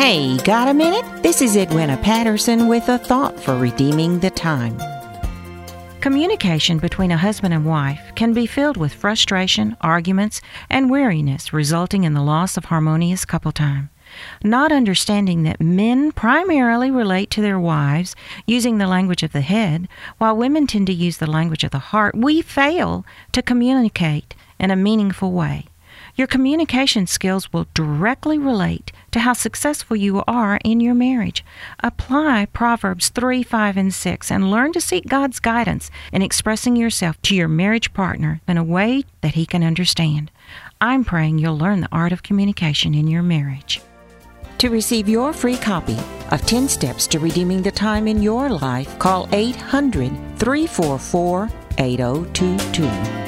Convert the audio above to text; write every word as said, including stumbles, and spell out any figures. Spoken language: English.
Hey, got a minute? This is Edwina Patterson with a thought for redeeming the time. Communication between a husband and wife can be filled with frustration, arguments, and weariness, resulting in the loss of harmonious couple time. Not understanding that men primarily relate to their wives using the language of the head, while women tend to use the language of the heart, we fail to communicate in a meaningful way. Your communication skills will directly relate to how successful you are in your marriage. Apply Proverbs three, five, and six and learn to seek God's guidance in expressing yourself to your marriage partner in a way that he can understand. I'm praying you'll learn the art of communication in your marriage. To receive your free copy of ten Steps to Redeeming the Time in Your Life, call eight hundred, three four four, eight oh two two.